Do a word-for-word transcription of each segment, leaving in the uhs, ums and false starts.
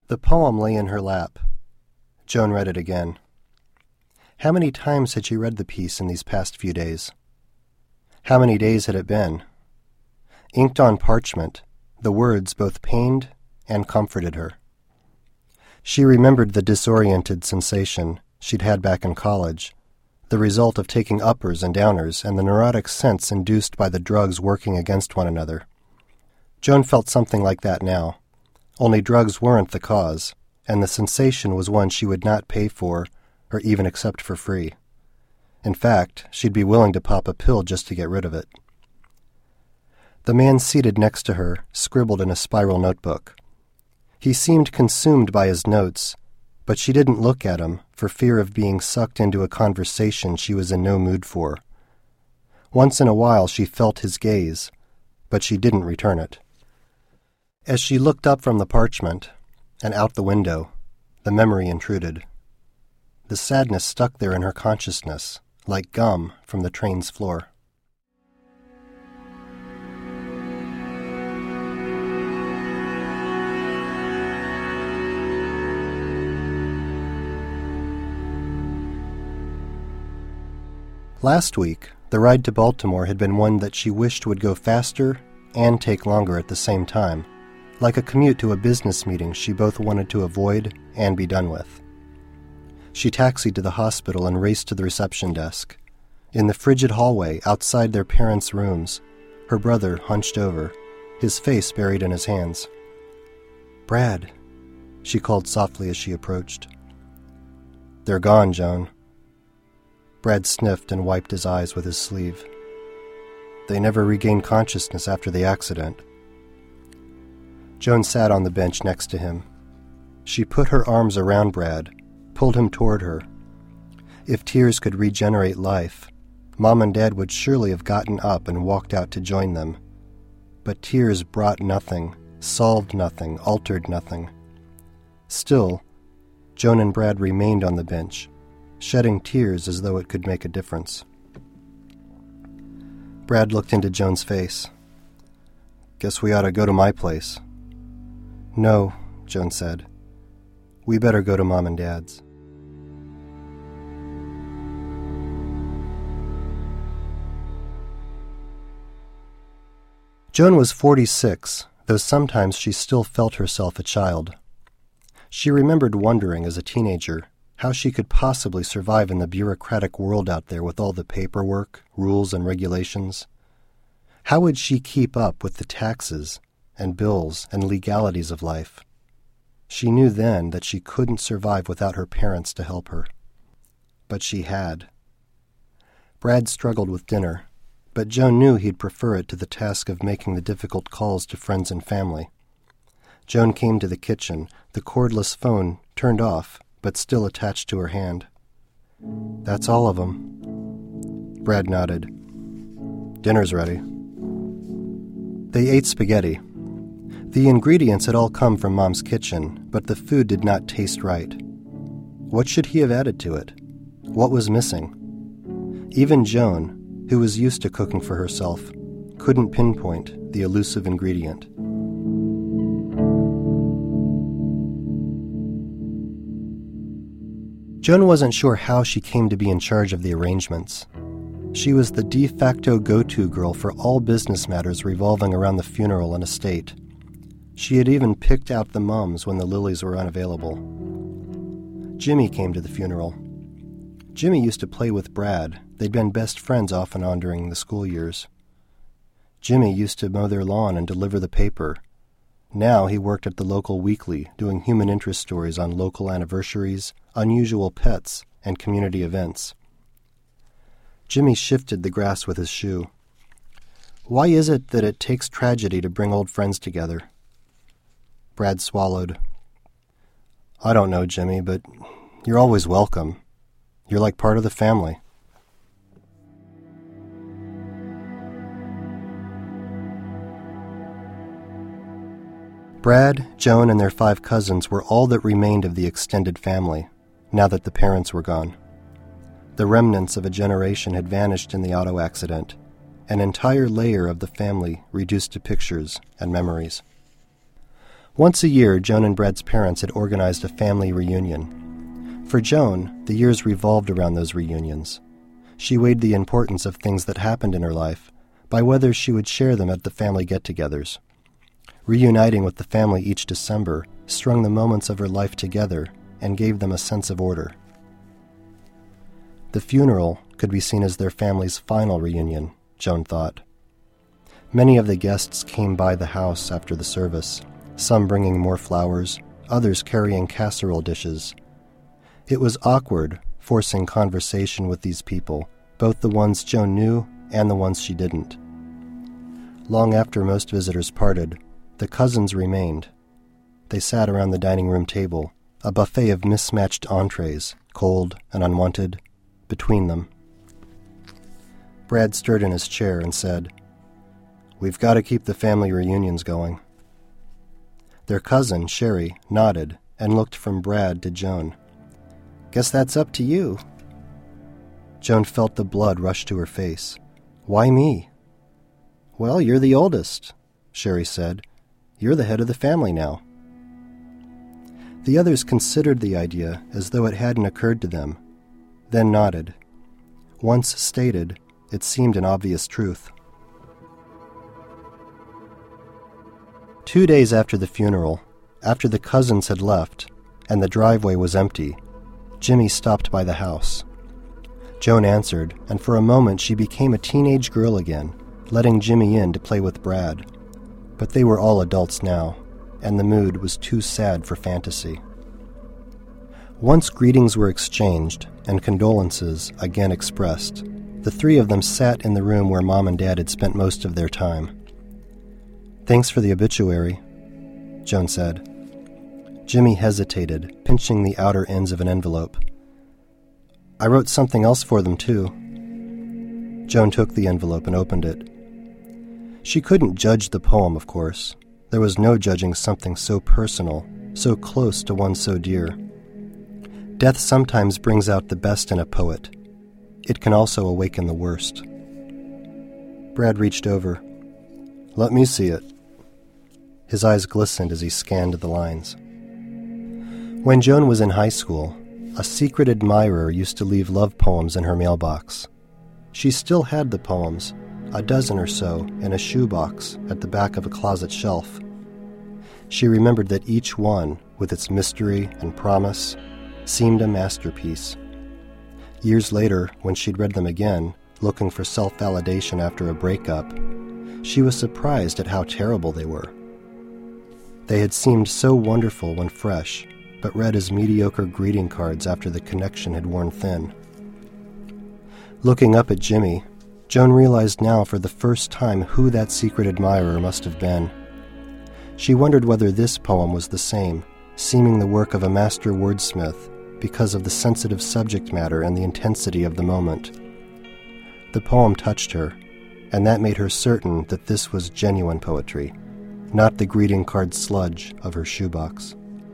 The poem lay in her lap. Joan read it again. How many times had she read the piece in these past few days? How many days had it been? Inked on parchment, the words both pained and comforted her. She remembered the disoriented sensation she'd had back in college, the result of taking uppers and downers and the neurotic sense induced by the drugs working against one another. Joan felt something like that now, only drugs weren't the cause, and the sensation was one she would not pay for or even accept for free. In fact, she'd be willing to pop a pill just to get rid of it. The man seated next to her scribbled in a spiral notebook. He seemed consumed by his notes, but she didn't look at him for fear of being sucked into a conversation she was in no mood for. Once in a while she felt his gaze, but she didn't return it. As she looked up from the parchment and out the window, the memory intruded. The sadness stuck there in her consciousness, like gum from the train's floor. Last week, the ride to Baltimore had been one that she wished would go faster and take longer at the same time, like a commute to a business meeting she both wanted to avoid and be done with. She taxied to the hospital and raced to the reception desk. In the frigid hallway outside their parents' rooms, her brother hunched over, his face buried in his hands. "Brad," she called softly as she approached. "They're gone, Joan." Brad sniffed and wiped his eyes with his sleeve. "They never regained consciousness after the accident." Joan sat on the bench next to him. She put her arms around Brad, pulled him toward her. If tears could regenerate life, Mom and Dad would surely have gotten up and walked out to join them. But tears brought nothing, solved nothing, altered nothing. Still, Joan and Brad remained on the bench, shedding tears as though it could make a difference. Brad looked into Joan's face. "Guess we ought to go to my place." "No," Joan said. "We better go to Mom and Dad's." Joan was forty-six, though sometimes she still felt herself a child. She remembered wondering as a teenager how she could possibly survive in the bureaucratic world out there with all the paperwork, rules, and regulations. How would she keep up with the taxes and bills and legalities of life? She knew then that she couldn't survive without her parents to help her. But she had. Brad struggled with dinner, but Joan knew he'd prefer it to the task of making the difficult calls to friends and family. Joan came to the kitchen, the cordless phone turned off, but still attached to her hand. "That's all of them." Brad nodded. "Dinner's ready." They ate spaghetti. The ingredients had all come from Mom's kitchen, but the food did not taste right. What should he have added to it? What was missing? Even Joan, who was used to cooking for herself, couldn't pinpoint the elusive ingredient. Joan wasn't sure how she came to be in charge of the arrangements. She was the de facto go-to girl for all business matters revolving around the funeral and estate. She had even picked out the mums when the lilies were unavailable. Jimmy came to the funeral. Jimmy used to play with Brad. They'd been best friends off and on during the school years. Jimmy used to mow their lawn and deliver the paper. Now he worked at the local weekly, doing human interest stories on local anniversaries, unusual pets, and community events. Jimmy shifted the grass with his shoe. "Why is it that it takes tragedy to bring old friends together?" Brad swallowed. "I don't know, Jimmy, but you're always welcome. You're like part of the family." Brad, Joan, and their five cousins were all that remained of the extended family, now that the parents were gone. The remnants of a generation had vanished in the auto accident, an entire layer of the family reduced to pictures and memories. Once a year, Joan and Brad's parents had organized a family reunion. For Joan, the years revolved around those reunions. She weighed the importance of things that happened in her life by whether she would share them at the family get-togethers. Reuniting with the family each December strung the moments of her life together and gave them a sense of order. The funeral could be seen as their family's final reunion, Joan thought. Many of the guests came by the house after the service, some bringing more flowers, others carrying casserole dishes. It was awkward forcing conversation with these people, both the ones Joan knew and the ones she didn't. Long after most visitors parted, the cousins remained. They sat around the dining room table, a buffet of mismatched entrees, cold and unwanted, between them. Brad stirred in his chair and said, "We've got to keep the family reunions going." Their cousin, Sherry, nodded and looked from Brad to Joan. "Guess that's up to you." Joan felt the blood rush to her face. "Why me?" "Well, you're the oldest," Sherry said. "You're the head of the family now." The others considered the idea as though it hadn't occurred to them, then nodded. Once stated, it seemed an obvious truth. Two days after the funeral, after the cousins had left and the driveway was empty, Jimmy stopped by the house. Joan answered, and for a moment she became a teenage girl again, letting Jimmy in to play with Brad. But they were all adults now, and the mood was too sad for fantasy. Once greetings were exchanged and condolences again expressed, the three of them sat in the room where Mom and Dad had spent most of their time. "Thanks for the obituary," Joan said. Jimmy hesitated, pinching the outer ends of an envelope. "I wrote something else for them, too." Joan took the envelope and opened it. She couldn't judge the poem, of course. There was no judging something so personal, so close to one so dear. Death sometimes brings out the best in a poet. It can also awaken the worst. Brad reached over. "Let me see it." His eyes glistened as he scanned the lines. When Joan was in high school, a secret admirer used to leave love poems in her mailbox. She still had the poems, a dozen or so, in a shoebox at the back of a closet shelf. She remembered that each one, with its mystery and promise, seemed a masterpiece. Years later, when she'd read them again, looking for self-validation after a breakup, she was surprised at how terrible they were. They had seemed so wonderful when fresh, but read as mediocre greeting cards after the connection had worn thin. Looking up at Jimmy, Joan realized now for the first time who that secret admirer must have been. She wondered whether this poem was the same, seeming the work of a master wordsmith because of the sensitive subject matter and the intensity of the moment. The poem touched her, and that made her certain that this was genuine poetry, not the greeting card sludge of her shoebox.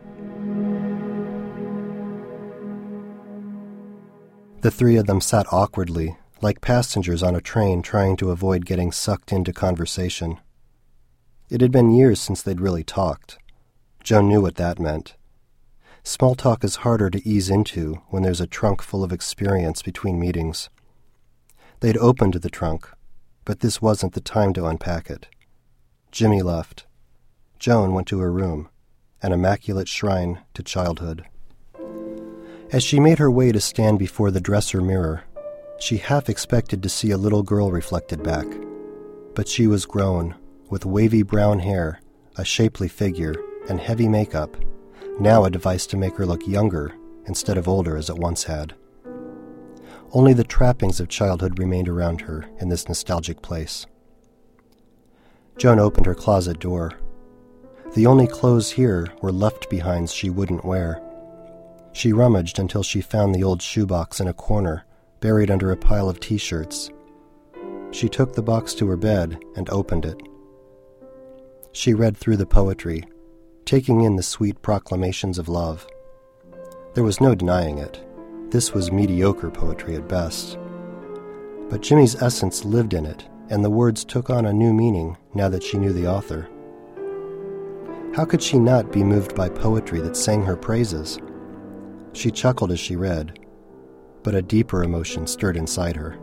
The three of them sat awkwardly, like passengers on a train trying to avoid getting sucked into conversation. It had been years since they'd really talked. Joan knew what that meant. Small talk is harder to ease into when there's a trunk full of experience between meetings. They'd opened the trunk, but this wasn't the time to unpack it. Jimmy left. Joan went to her room, an immaculate shrine to childhood. As she made her way to stand before the dresser mirror, she half expected to see a little girl reflected back. But she was grown, with wavy brown hair, a shapely figure, and heavy makeup, now a device to make her look younger instead of older as it once had. Only the trappings of childhood remained around her in this nostalgic place. Joan opened her closet door. The only clothes here were left-behinds she wouldn't wear. She rummaged until she found the old shoebox in a corner, buried under a pile of T-shirts. She took the box to her bed and opened it. She read through the poetry, taking in the sweet proclamations of love. There was no denying it. This was mediocre poetry at best. But Jimmy's essence lived in it, and the words took on a new meaning now that she knew the author. How could she not be moved by poetry that sang her praises? She chuckled as she read, but a deeper emotion stirred inside her.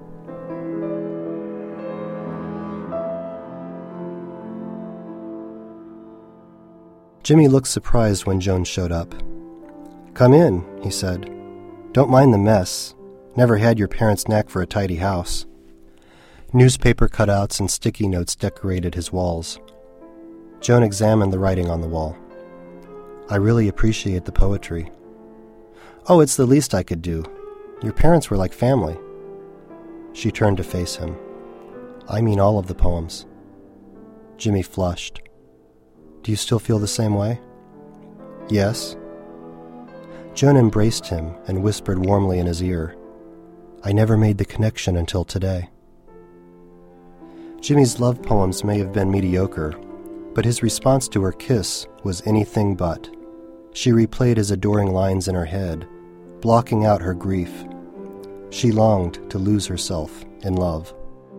Jimmy looked surprised when Joan showed up. "Come in," he said. "Don't mind the mess. Never had your parents' knack for a tidy house." Newspaper cutouts and sticky notes decorated his walls. Joan examined the writing on the wall. "I really appreciate the poetry." "Oh, it's the least I could do. Your parents were like family." She turned to face him. "I mean all of the poems." Jimmy flushed. "Do you still feel the same way?" "Yes." Joan embraced him and whispered warmly in his ear, "I never made the connection until today." Jimmy's love poems may have been mediocre, but his response to her kiss was anything but. She replayed his adoring lines in her head, blocking out her grief. She longed to lose herself in love.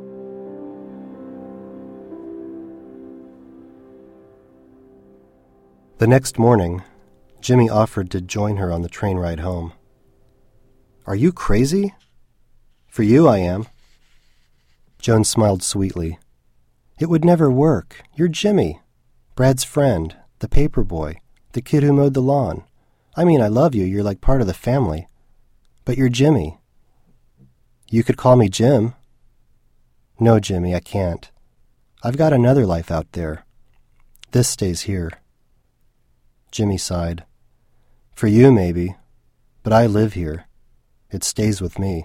The next morning, Jimmy offered to join her on the train ride home. "Are you crazy?" "For you, I am." Joan smiled sweetly. "It would never work. You're Jimmy, Brad's friend, the paper boy, the kid who mowed the lawn. I mean, I love you. You're like part of the family. But you're Jimmy." "You could call me Jim." "No, Jimmy, I can't. I've got another life out there. This stays here." Jimmy sighed. "For you, maybe, but I live here. It stays with me."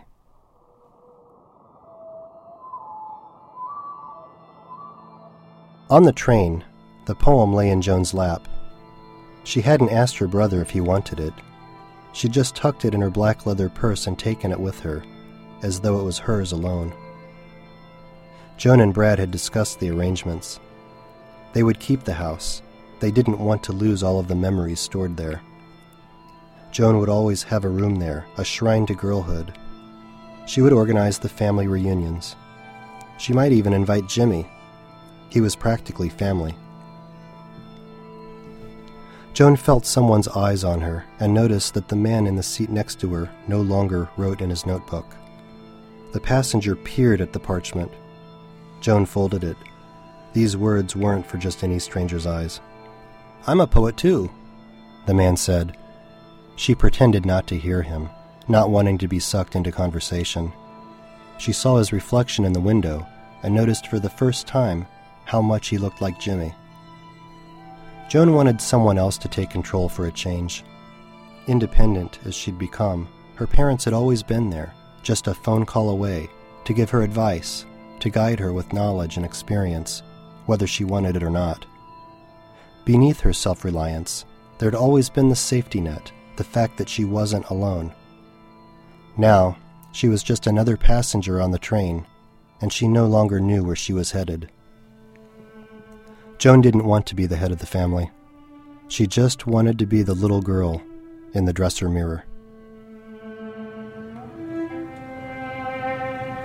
On the train, the poem lay in Joan's lap. She hadn't asked her brother if he wanted it. She'd just tucked it in her black leather purse and taken it with her, as though it was hers alone. Joan and Brad had discussed the arrangements. They would keep the house. They didn't want to lose all of the memories stored there. Joan would always have a room there, a shrine to girlhood. She would organize the family reunions. She might even invite Jimmy. He was practically family. Joan felt someone's eyes on her and noticed that the man in the seat next to her no longer wrote in his notebook. The passenger peered at the parchment. Joan folded it. These words weren't for just any stranger's eyes. "I'm a poet too," the man said. She pretended not to hear him, not wanting to be sucked into conversation. She saw his reflection in the window and noticed for the first time how much he looked like Jimmy. Joan wanted someone else to take control for a change. Independent as she'd become, her parents had always been there, just a phone call away, to give her advice, to guide her with knowledge and experience, whether she wanted it or not. Beneath her self-reliance, there'd always been the safety net, the fact that she wasn't alone. Now, she was just another passenger on the train, and she no longer knew where she was headed. Joan didn't want to be the head of the family. She just wanted to be the little girl in the dresser mirror.